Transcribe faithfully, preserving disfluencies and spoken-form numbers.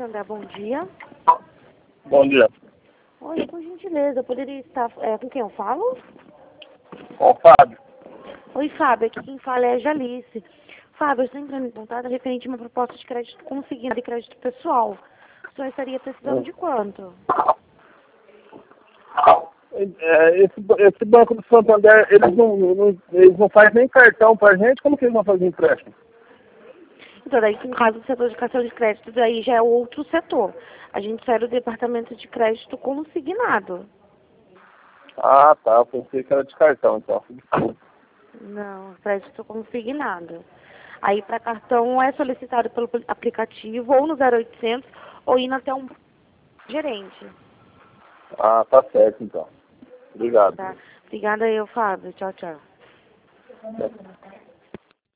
Santander, bom dia. Bom dia. Oi, por gentileza, eu poderia estar... É, com quem eu falo? Com o Fábio. Oi, Fábio, aqui quem fala é a Jalice. Fábio, eu estou entrando em contato referente a uma proposta de crédito consignado de crédito pessoal. O senhor estaria precisando de quanto? É, esse, esse Banco do Santander, eles não, não, eles não fazem nem cartão pra gente, como que eles vão fazer empréstimo? Então, daí, no caso do setor de cartão de crédito, daí já é outro setor. A gente sai do departamento de crédito consignado. Ah, tá, eu pensei que era de cartão, então. Não, crédito consignado. Aí, para cartão, é solicitado pelo aplicativo ou no zero oitocentos ou indo até um gerente. Ah, tá certo, então. Obrigado. Tá? Obrigada eu, Fábio. Tchau, tchau. É.